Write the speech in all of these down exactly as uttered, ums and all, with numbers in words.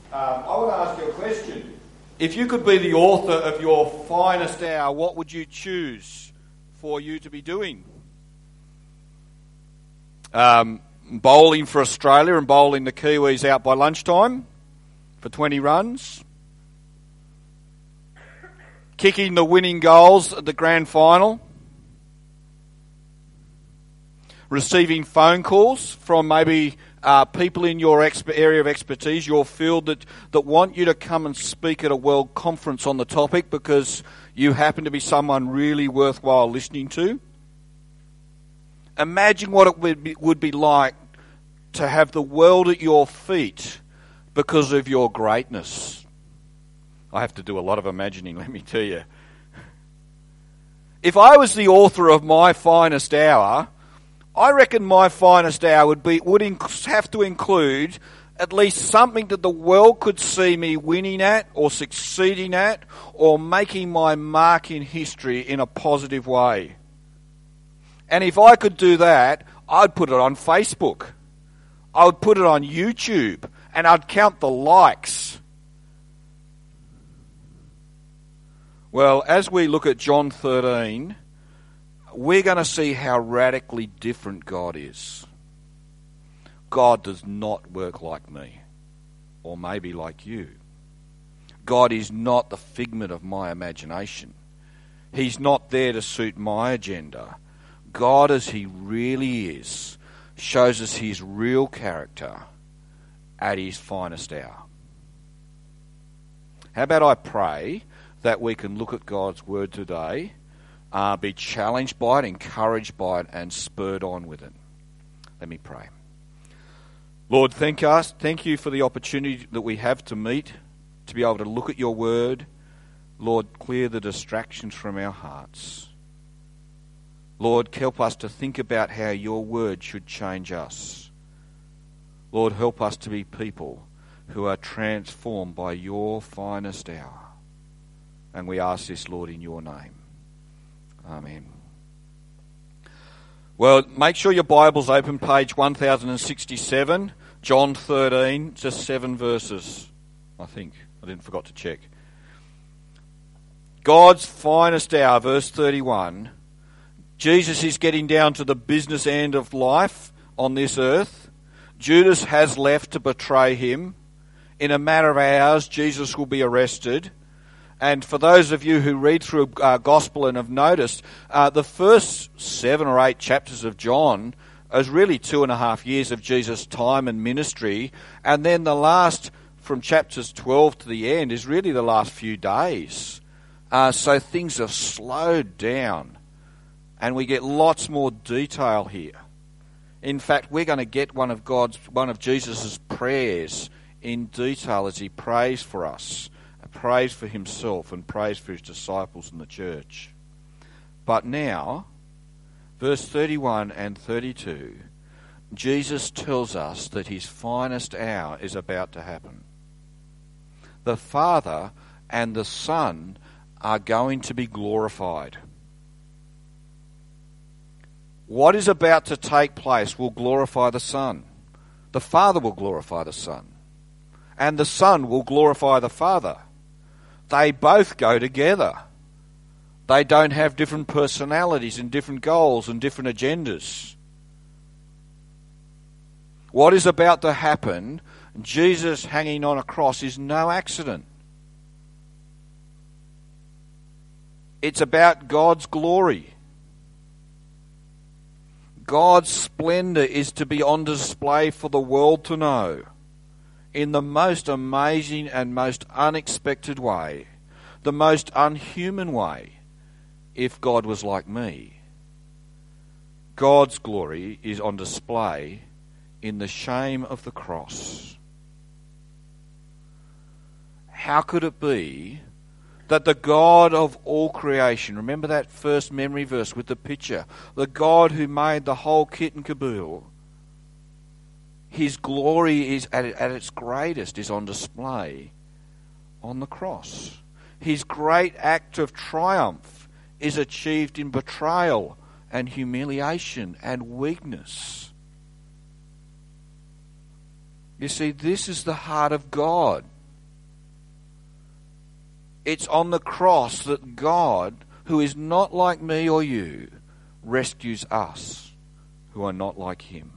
Um, I want to ask you a question. If you could be the author of your finest hour, what would you choose for you to be doing? Um, bowling for Australia and bowling the Kiwis out by lunchtime for twenty runs. Kicking the winning goals at the grand final. Receiving phone calls from maybe uh, people in your exp- area of expertise, your field, that, that want you to come and speak at a world conference on the topic because you happen to be someone really worthwhile listening to. Imagine what it would be, would be like to have the world at your feet because of your greatness. I have to do a lot of imagining, let me tell you. If I was the author of my finest hour, I reckon my finest hour would be would inc- have to include at least something that the world could see me winning at or succeeding at or making my mark in history in a positive way. And if I could do that, I'd put it on Facebook. I would put it on YouTube and I'd count the likes. Well, as we look at John thirteen, we're going to see how radically different God is. God does not work like me, or maybe like you. God is not the figment of my imagination. He's not there to suit my agenda. God, as he really is, shows us his real character at his finest hour. How about I pray that we can look at God's word today, Uh, be challenged by it, encouraged by it, and spurred on with it. Let me pray. Lord, thank us. Thank you for the opportunity that we have to meet, to be able to look at your word. Lord, clear the distractions from our hearts. Lord, help us to think about how your word should change us. Lord, help us to be people who are transformed by your finest hour. And we ask this, Lord, in your name. Amen. Well, make sure your Bible's open, page one thousand sixty-seven, John thirteen, just seven verses, I think. I didn't forgot to check. God's finest hour, verse thirty-one. Jesus is getting down to the business end of life on this earth. Judas has left to betray him. In a matter of hours, Jesus will be arrested. And for those of you who read through uh, Gospel and have noticed, uh, the first seven or eight chapters of John is really two and a half years of Jesus' time and ministry. And then the last, from chapters twelve to the end, is really the last few days. Uh, so things have slowed down. And we get lots more detail here. In fact, we're going to get one of God's, one of Jesus' prayers in detail as he prays for us. Prays for himself and prays for his disciples in the church. But now, verse thirty-one and thirty-two, Jesus tells us that his finest hour is about to happen. The Father and the Son are going to be glorified. What is about to take place will glorify the Son. The Father will glorify the Son. And the Son will glorify the Father. They both go together. They don't have different personalities and different goals and different agendas. What is about to happen, Jesus hanging on a cross, is no accident. It's about God's glory. God's splendor is to be on display for the world to know in the most amazing and most unexpected way, the most unhuman way, if God was like me. God's glory is on display in the shame of the cross. How could it be that the God of all creation, remember that first memory verse with the picture, the God who made the whole kit and caboodle, his glory is at, at its greatest is on display on the cross. His great act of triumph is achieved in betrayal and humiliation and weakness. You see, this is the heart of God. It's on the cross that God, who is not like me or you, rescues us who are not like him.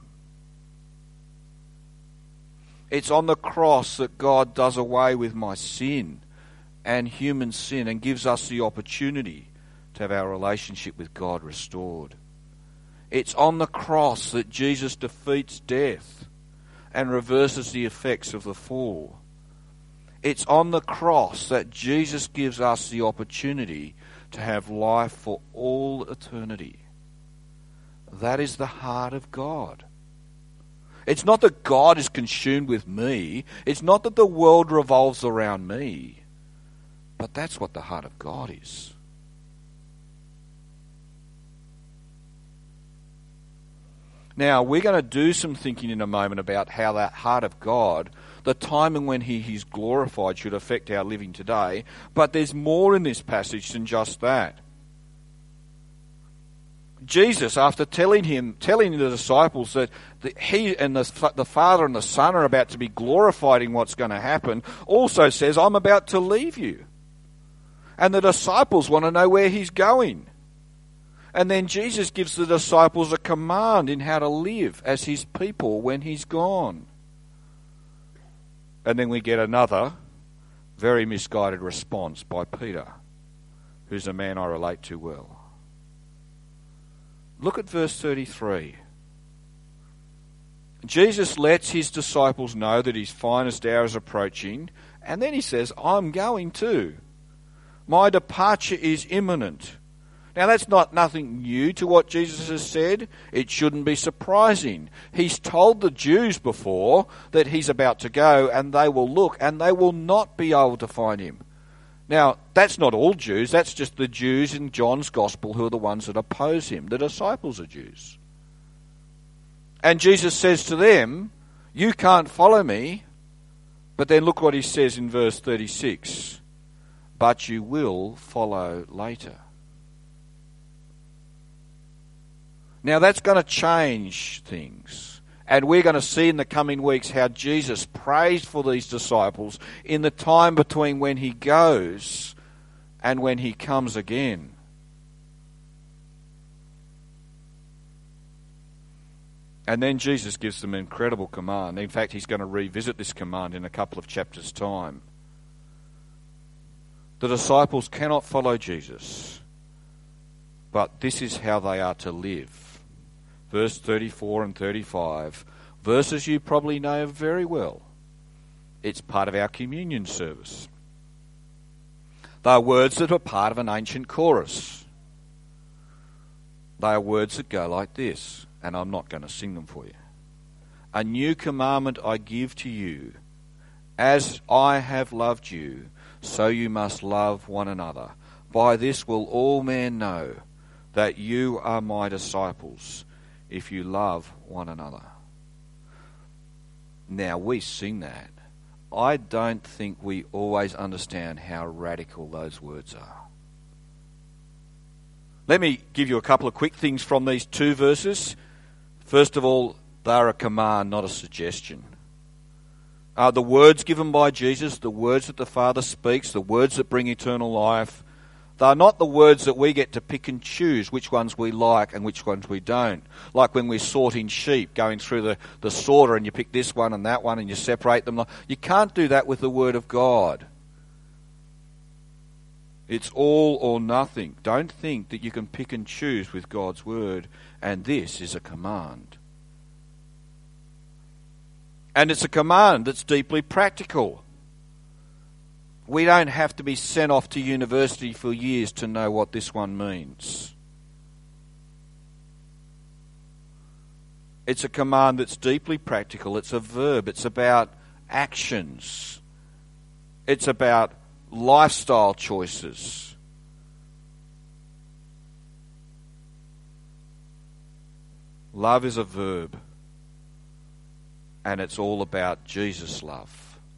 It's on the cross that God does away with my sin and human sin and gives us the opportunity to have our relationship with God restored. It's on the cross that Jesus defeats death and reverses the effects of the fall. It's on the cross that Jesus gives us the opportunity to have life for all eternity. That is the heart of God. It's not that God is consumed with me. It's not that the world revolves around me. But that's what the heart of God is. Now, we're going to do some thinking in a moment about how that heart of God, the timing when he is glorified, should affect our living today. But there's more in this passage than just that. Jesus, after telling him, telling the disciples that the, he and the, the Father and the Son are about to be glorified in what's going to happen, also says, I'm about to leave you. And the disciples want to know where he's going. And then Jesus gives the disciples a command in how to live as his people when he's gone. And then we get another very misguided response by Peter, who's a man I relate to well. Look at verse thirty-three. Jesus lets his disciples know that his finest hour is approaching, and then he says, I'm going too. My departure is imminent. Now that's not nothing new to what Jesus has said. It shouldn't be surprising. He's told the Jews before that he's about to go, and they will look and they will not be able to find him. Now, that's not all Jews. That's just the Jews in John's Gospel who are the ones that oppose him. The disciples are Jews. And Jesus says to them, you can't follow me. But then look what he says in verse thirty-six. But you will follow later. Now that's going to change things. And we're going to see in the coming weeks how Jesus prays for these disciples in the time between when he goes and when he comes again. And then Jesus gives them an incredible command. In fact, he's going to revisit this command in a couple of chapters' time. The disciples cannot follow Jesus, but this is how they are to live. Verse thirty-four and thirty-five, verses you probably know very well. It's part of our communion service. They are words that are part of an ancient chorus. They are words that go like this, and I'm not going to sing them for you. A new commandment I give to you, as I have loved you, so you must love one another. By this will all men know that you are my disciples, if you love one another. Now, we sing that. I don't think we always understand how radical those words are. Let me give you a couple of quick things from these two verses. First of all, they're a command, not a suggestion. Uh, the words given by Jesus, the words that the Father speaks, the words that bring eternal life, they're not the words that we get to pick and choose which ones we like and which ones we don't. Like when we're sorting sheep, going through the, the sorter and you pick this one and that one and you separate them. You can't do that with the Word of God. It's all or nothing. Don't think that you can pick and choose with God's Word, and this is a command. And it's a command that's deeply practical. We don't have to be sent off to university for years to know what this one means. It's a command that's deeply practical. It's a verb. It's about actions. It's about lifestyle choices. Love is a verb, and it's all about Jesus' love.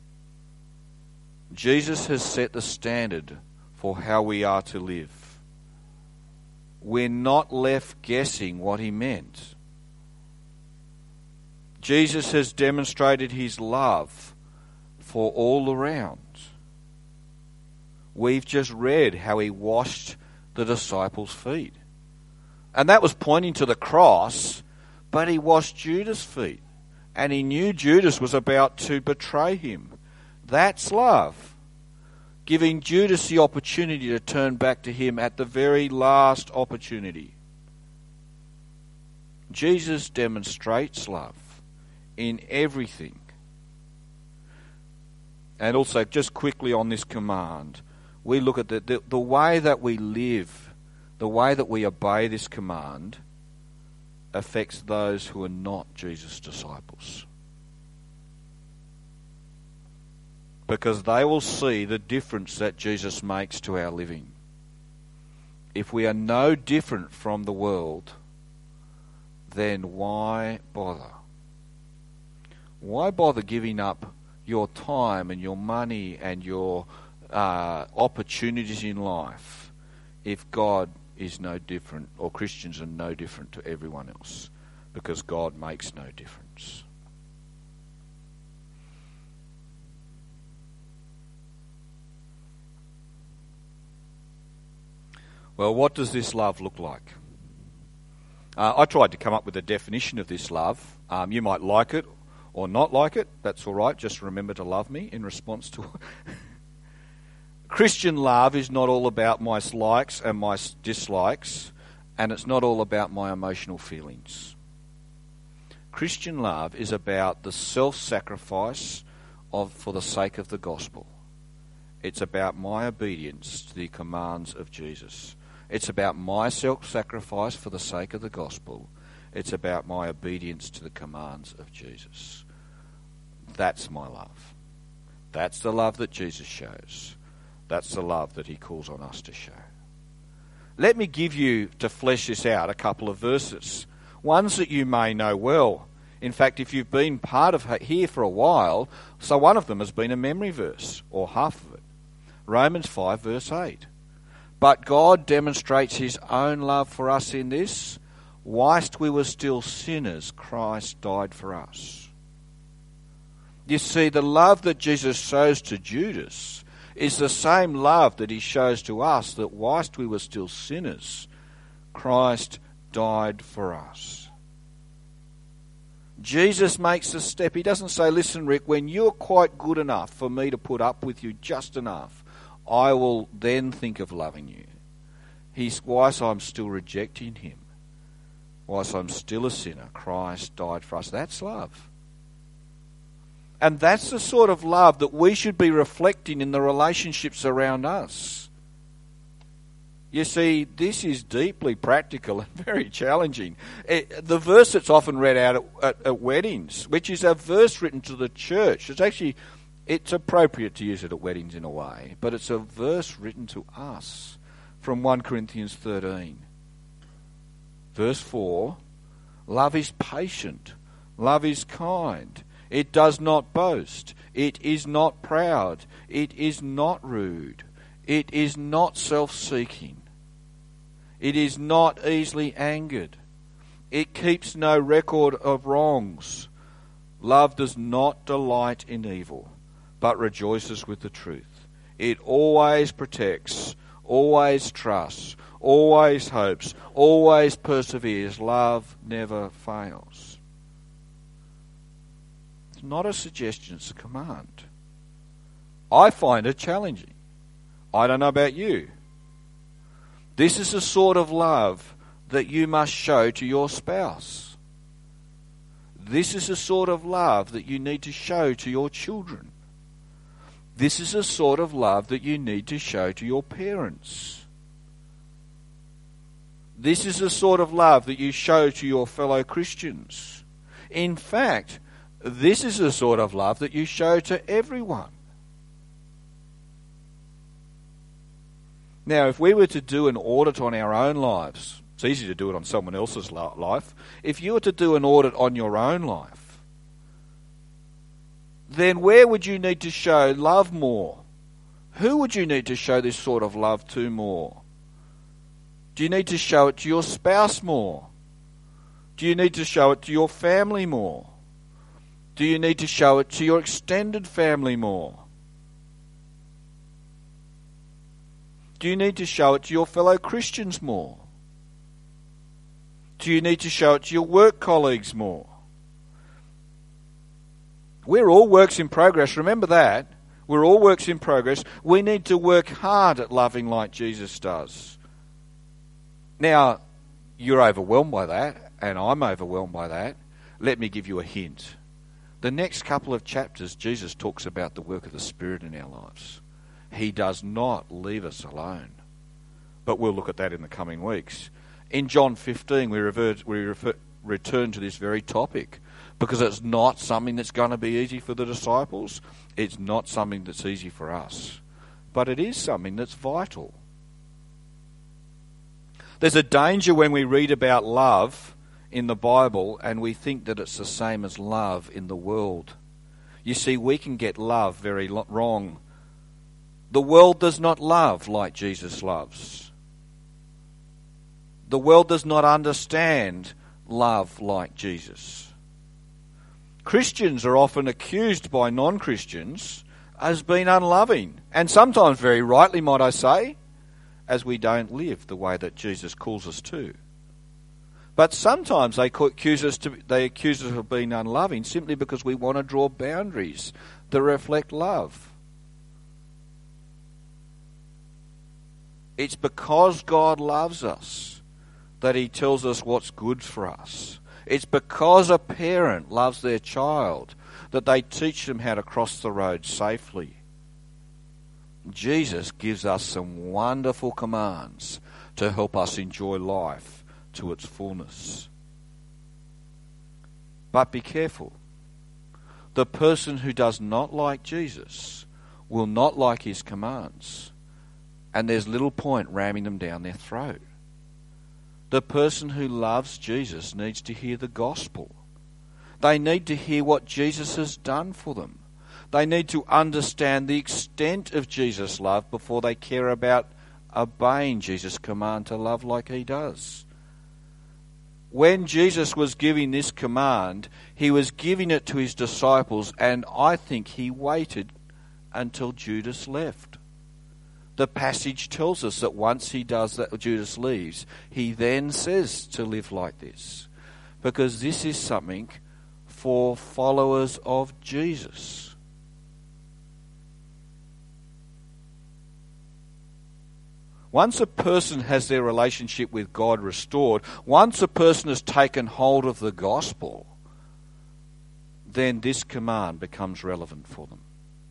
Jesus has set the standard for how we are to live. We're not left guessing what he meant. Jesus has demonstrated his love for all around. We've just read how he washed the disciples' feet. And that was pointing to the cross, but he washed Judas' feet. And he knew Judas was about to betray him. That's love. Giving Judas the opportunity to turn back to him at the very last opportunity. Jesus demonstrates love in everything. And also, just quickly on this command, we look at the, the, the way that we live, the way that we obey this command affects those who are not Jesus' disciples. Because they will see the difference that Jesus makes to our living. If we are no different from the world, then why bother? Why bother giving up your time and your money and your uh, opportunities in life if God is no different, or Christians are no different to everyone else? Because God makes no difference. Well, what does this love look like? Uh, I tried to come up with a definition of this love. Um, you might like it or not like it. That's all right. Just remember to love me in response to it. Christian love is not all about my likes and my dislikes, and it's not all about my emotional feelings. Christian love is about the self-sacrifice of for the sake of the gospel. It's about my obedience to the commands of Jesus. It's about my self-sacrifice for the sake of the gospel. It's about my obedience to the commands of Jesus. That's my love. That's the love that Jesus shows. That's the love that he calls on us to show. Let me give you, to flesh this out, a couple of verses. Ones that you may know well. In fact, if you've been part of here for a while, so one of them has been a memory verse, or half of it. Romans five, verse eight. But God demonstrates his own love for us in this: whilst we were still sinners, Christ died for us. You see, the love that Jesus shows to Judas is the same love that he shows to us, that whilst we were still sinners, Christ died for us. Jesus makes a step. He doesn't say, listen, Rick, when you're quite good enough for me to put up with you just enough, I will then think of loving you. He's, whilst I'm still rejecting him, whilst I'm still a sinner, Christ died for us. That's love. And that's the sort of love that we should be reflecting in the relationships around us. You see, this is deeply practical and very challenging. It, the verse that's often read out at, at, at weddings, which is a verse written to the church, it's actually... It's appropriate to use it at weddings in a way, but it's a verse written to us from First Corinthians thirteen. Verse four, love is patient, love is kind, it does not boast, it is not proud, it is not rude, it is not self-seeking, it is not easily angered, it keeps no record of wrongs. Love does not delight in evil, but rejoices with the truth. It always protects, always trusts, always hopes, always perseveres. Love never fails. It's not a suggestion, it's a command. I find it challenging. I don't know about you. This is the sort of love that you must show to your spouse. This is the sort of love that you need to show to your children. This is the sort of love that you need to show to your parents. This is the sort of love that you show to your fellow Christians. In fact, this is the sort of love that you show to everyone. Now, if we were to do an audit on our own lives, it's easy to do it on someone else's life. If you were to do an audit on your own life, then where would you need to show love more? Who would you need to show this sort of love to more? Do you need to show it to your spouse more? Do you need to show it to your family more? Do you need to show it to your extended family more? Do you need to show it to your fellow Christians more? Do you need to show it to your work colleagues more? We're all works in progress. Remember that. We're all works in progress. We need to work hard at loving like Jesus does. Now, you're overwhelmed by that, and I'm overwhelmed by that. Let me give you a hint. The next couple of chapters, Jesus talks about the work of the Spirit in our lives. He does not leave us alone. But we'll look at that in the coming weeks. In John fifteen, we, revert, we refer, return to this very topic, because it's not something that's going to be easy for the disciples. It's not something that's easy for us. But it is something that's vital. There's a danger when we read about love in the Bible and we think that it's the same as love in the world. You see, we can get love very lo- wrong. The world does not love like Jesus loves. The world does not understand love like Jesus. Christians are often accused by non-Christians as being unloving, and sometimes very rightly, might I say, as we don't live the way that Jesus calls us to. But sometimes they accuse us to, they accuse us of being unloving simply because we want to draw boundaries that reflect love. It's because God loves us that he tells us what's good for us. It's because a parent loves their child that they teach them how to cross the road safely. Jesus gives us some wonderful commands to help us enjoy life to its fullness. But be careful. The person who does not like Jesus will not like his commands, and there's little point ramming them down their throat. The person who loves Jesus needs to hear the gospel. They need to hear what Jesus has done for them. They need to understand the extent of Jesus' love before they care about obeying Jesus' command to love like he does. When Jesus was giving this command, he was giving it to his disciples, and I think he waited until Judas left. The passage tells us that once he does that, Judas leaves, he then says to live like this, because this is something for followers of Jesus. Once a person has their relationship with God restored, once a person has taken hold of the gospel, then this command becomes relevant for them.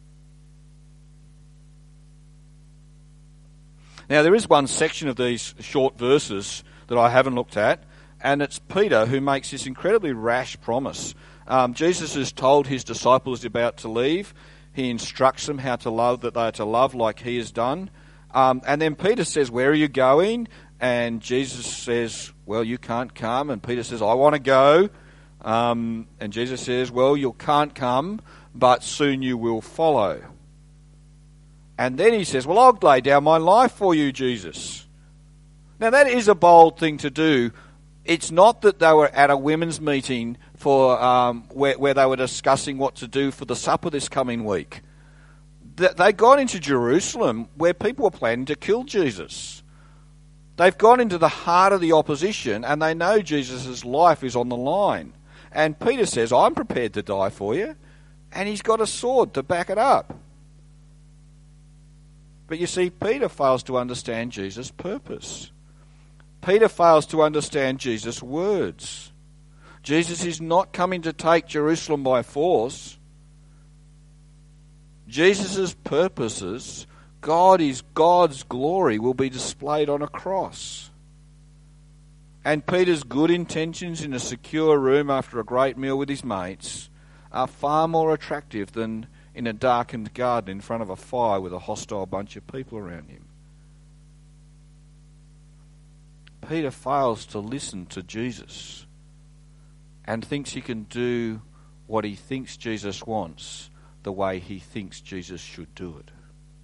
Now, there is one section of these short verses that I haven't looked at, and it's Peter who makes this incredibly rash promise. Um, Jesus has told his disciples about to leave. He instructs them how to love, that they are to love like he has done. Um, and then Peter says, "Where are you going?" And Jesus says, "Well, you can't come." And Peter says, "I want to go." Um, and Jesus says, "Well, you can't come, but soon you will follow." And then he says, "Well, I'll lay down my life for you, Jesus." Now, that is a bold thing to do. It's not that they were at a women's meeting for um, where, where they were discussing what to do for the supper this coming week. They got into Jerusalem where people were planning to kill Jesus. They've gone into the heart of the opposition, and they know Jesus' life is on the line. And Peter says, "I'm prepared to die for you." And he's got a sword to back it up. But you see, Peter fails to understand Jesus' purpose. Peter fails to understand Jesus' words. Jesus is not coming to take Jerusalem by force. Jesus' purposes, God is God's glory will be displayed on a cross. And Peter's good intentions in a secure room after a great meal with his mates are far more attractive than in a darkened garden in front of a fire with a hostile bunch of people around him. Peter fails to listen to Jesus and thinks he can do what he thinks Jesus wants the way he thinks Jesus should do it.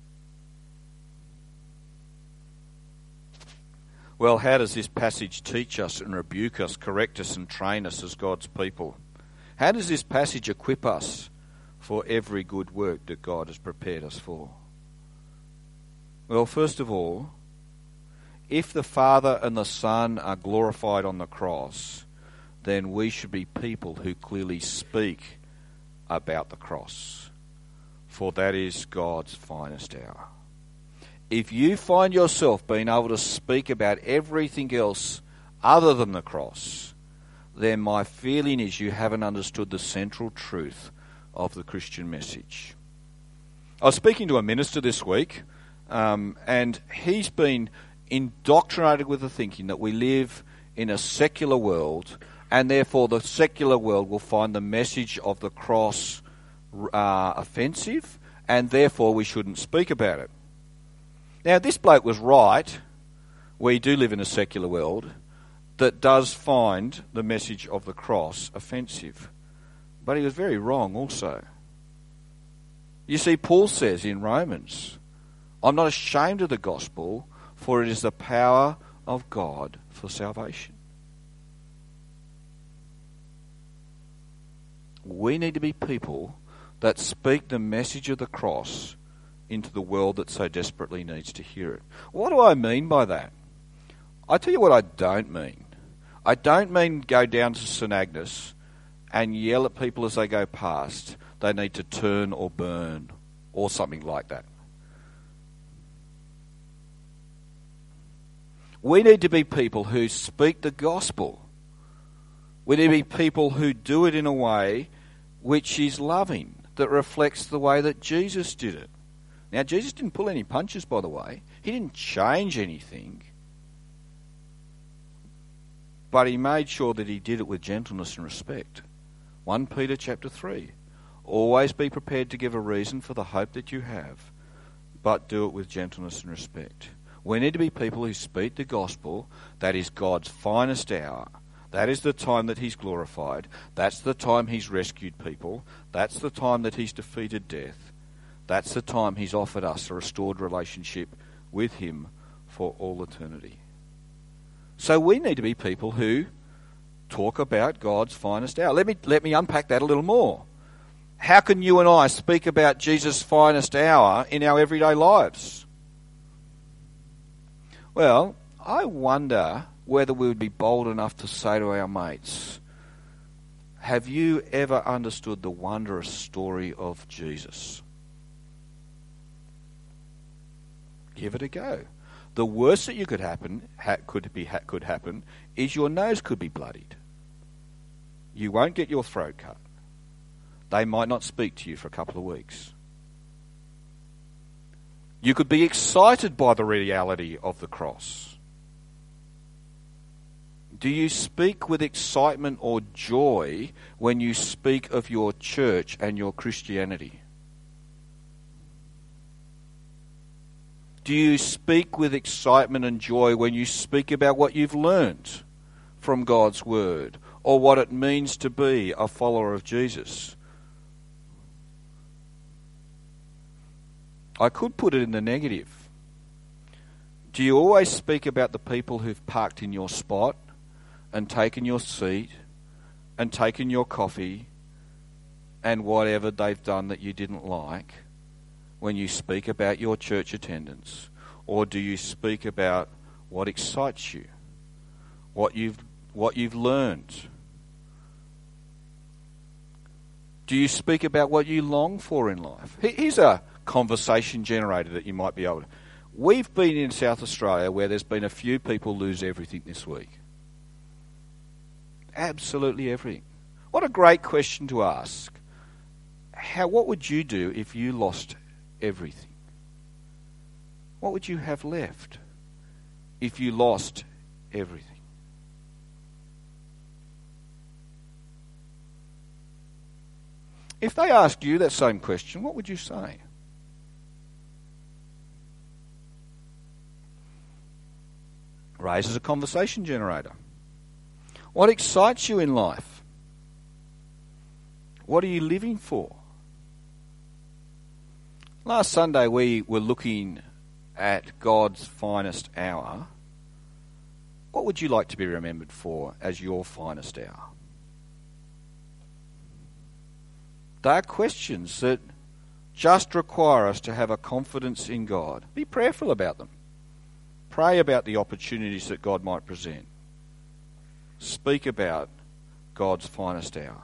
Well, how does this passage teach us and rebuke us, correct us and train us as God's people? How does this passage equip us for every good work that God has prepared us for? Well, first of all, if the Father and the Son are glorified on the cross, then we should be people who clearly speak about the cross, for that is God's finest hour. If you find yourself being able to speak about everything else other than the cross, then my feeling is you haven't understood the central truth of the Christian message. I was speaking to a minister this week, um, and he's been indoctrinated with the thinking that we live in a secular world, and therefore the secular world will find the message of the cross uh, offensive, and therefore we shouldn't speak about it. Now, this bloke was right. We do live in a secular world that does find the message of the cross offensive. But he was very wrong also. You see, Paul says in Romans, I'm not ashamed of the gospel, for it is the power of God for salvation. We need to be people that speak the message of the cross into the world that so desperately needs to hear it. What do I mean by that? I tell you what I don't mean. I don't mean go down to St Agnes and yell at people as they go past they need to turn or burn or something like that. We need to be people who speak the gospel. We need to be people who do it in a way which is loving, that reflects the way that Jesus did it. Now, Jesus didn't pull any punches, by the way. He didn't change anything. But he made sure that he did it with gentleness and respect. First Peter chapter three. Always be prepared to give a reason for the hope that you have, but do it with gentleness and respect. We need to be people who speak the gospel. That is God's finest hour. That is the time that he's glorified. That's the time he's rescued people. That's the time that he's defeated death. That's the time he's offered us a restored relationship with him for all eternity. So we need to be people who talk about God's finest hour. Let me, let me unpack that a little more. How can you and I speak about Jesus' finest hour in our everyday lives? Well, I wonder whether we would be bold enough to say to our mates, have you ever understood the wondrous story of Jesus? Give it a go. The worst that you could happen ha, could be ha, could happen is your nose could be bloodied. You won't get your throat cut. They might not speak to you for a couple of weeks. You could be excited by the reality of the cross. Do you speak with excitement or joy when you speak of your church and your Christianity? Do you speak with excitement and joy when you speak about what you've learned from God's Word or what it means to be a follower of Jesus? I could put it in the negative. Do you always speak about the people who've parked in your spot and taken your seat and taken your coffee and whatever they've done that you didn't like when you speak about your church attendance? Or do you speak about what excites you, what you've what you've learned? Do you speak about what you long for in life? Here's a conversation generator that you might be able to. We've been in South Australia where there's been a few people lose everything this week. Absolutely everything. What a great question to ask. How? What would you do if you lost everything? What would you have left if you lost everything? If they asked you that same question, what would you say? Raises a conversation generator. What excites you in life? What are you living for? Last Sunday we were looking at God's finest hour. What would you like to be remembered for as your finest hour? They are questions that just require us to have a confidence in God. Be prayerful about them. Pray about the opportunities that God might present. Speak about God's finest hour.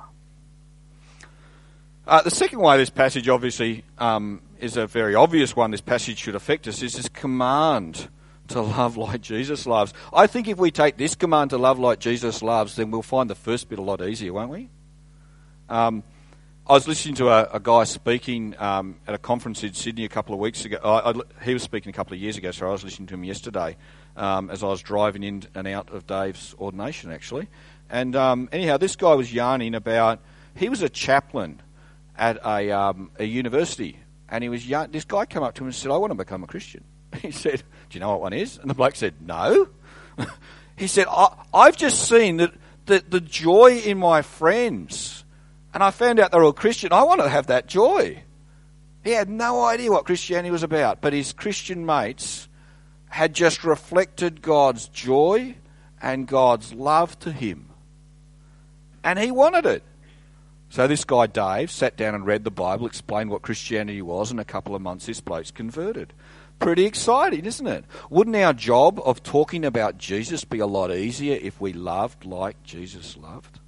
Uh, the second way this passage obviously um, is a very obvious one this passage should affect us, is this command to love like Jesus loves. I think if we take this command to love like Jesus loves, then we'll find the first bit a lot easier, won't we? Um, I was listening to a, a guy speaking um, at a conference in Sydney a couple of weeks ago. I, I, he was speaking a couple of years ago, so I was listening to him yesterday um, as I was driving in and out of Dave's ordination, actually. And um, anyhow, this guy was yarning about, he was a chaplain at a, um, a university, and he was young. This guy came up to him and said, I want to become a Christian. He said, do you know what one is? And the bloke said, no. He said, I, I've just seen that the, the joy in my friends, and I found out they're all Christian. I want to have that joy. He had no idea what Christianity was about, but his Christian mates had just reflected God's joy and God's love to him. And he wanted it. So this guy, Dave, sat down and read the Bible, explained what Christianity was, and in a couple of months this bloke's converted. Pretty exciting, isn't it? Wouldn't our job of talking about Jesus be a lot easier if we loved like Jesus loved?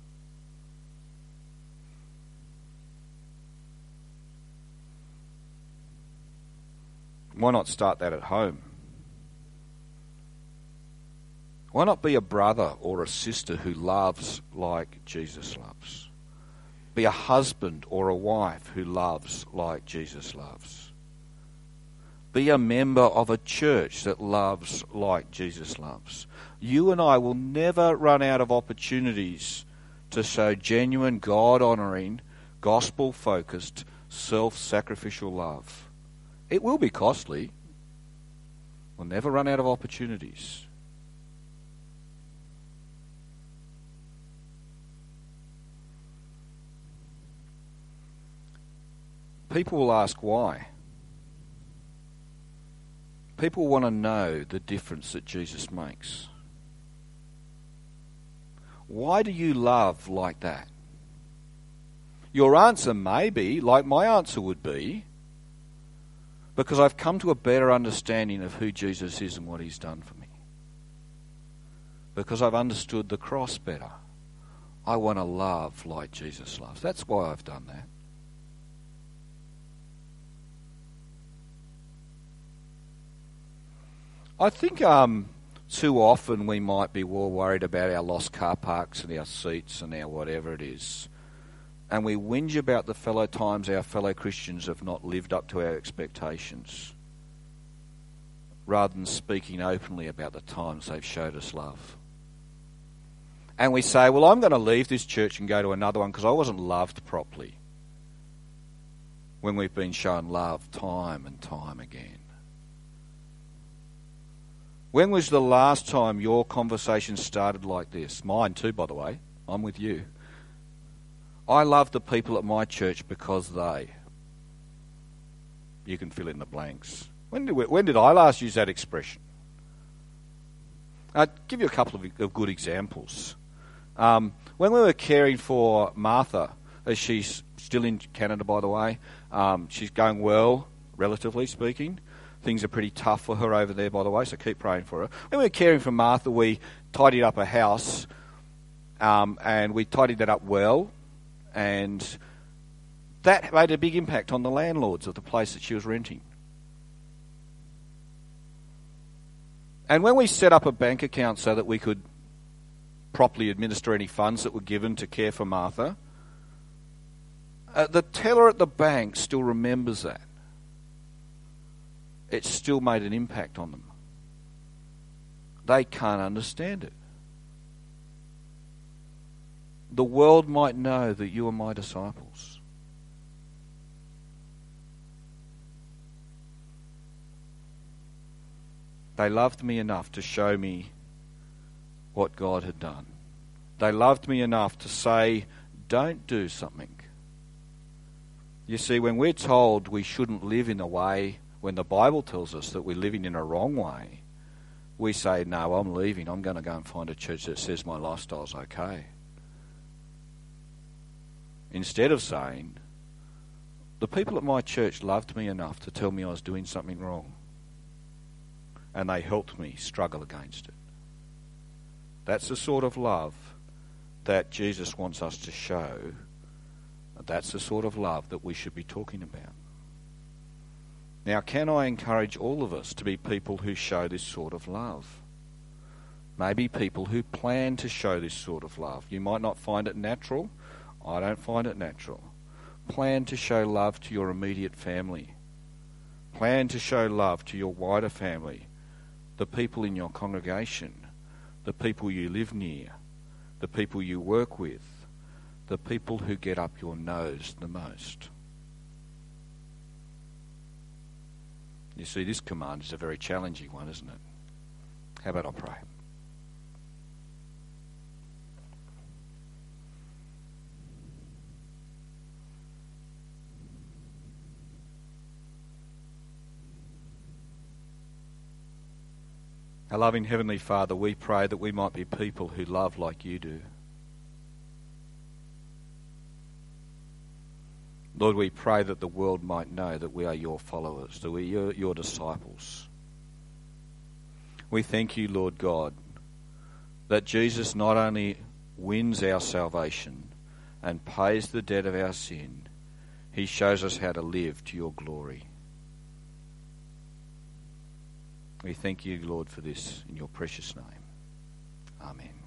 Why not start that at home? Why not be a brother or a sister who loves like Jesus loves? Be a husband or a wife who loves like Jesus loves. Be a member of a church that loves like Jesus loves. You and I will never run out of opportunities to show genuine, God-honouring, gospel-focused, self-sacrificial love. It will be costly. We'll never run out of opportunities. People will ask why. People want to know the difference that Jesus makes. Why do you love like that? Your answer may be, like my answer would be, because I've come to a better understanding of who Jesus is and what he's done for me. Because I've understood the cross better. I want to love like Jesus loves. That's why I've done that. I think um, too often we might be more worried about our lost car parks and our seats and our whatever it is. And we whinge about the fellow times our fellow Christians have not lived up to our expectations, rather than speaking openly about the times they've showed us love. And we say, well, I'm going to leave this church and go to another one because I wasn't loved properly, when we've been shown love time and time again. When was the last time your conversation started like this? Mine too, by the way. I'm with you. I love the people at my church because they. You can fill in the blanks. When did, we, when did I last use that expression? I'll give you a couple of, of good examples. Um, when we were caring for Martha, as she's still in Canada, by the way, um, she's going well, relatively speaking. Things are pretty tough for her over there, by the way, so keep praying for her. When we were caring for Martha, we tidied up a house, um, and we tidied that up well, and that made a big impact on the landlords of the place that she was renting. And when we set up a bank account so that we could properly administer any funds that were given to care for Martha, uh, the teller at the bank still remembers that. It still made an impact on them. They can't understand it. The world might know that you are my disciples. They loved me enough to show me what God had done. They loved me enough to say, don't do something. You see, when we're told we shouldn't live in a way, when the Bible tells us that we're living in a wrong way, we say, no, I'm leaving. I'm going to go and find a church that says my lifestyle's okay. Instead of saying, The people at my church loved me enough to tell me I was doing something wrong, and they helped me struggle against it. That's the sort of love that Jesus wants us to show. That's the sort of love that we should be talking about. Now, can I encourage all of us to be people who show this sort of love? Maybe people who plan to show this sort of love. You might not find it natural. I don't find it natural. Plan to show love to your immediate family. Plan to show love to your wider family, the people in your congregation, the people you live near, the people you work with, the people who get up your nose the most. You see, this command is a very challenging one, isn't it? How about I pray? Our loving Heavenly Father, we pray that we might be people who love like you do. Lord, we pray that the world might know that we are your followers, that we are your disciples. We thank you, Lord God, that Jesus not only wins our salvation and pays the debt of our sin, he shows us how to live to your glory. We thank you, Lord, for this in your precious name. Amen.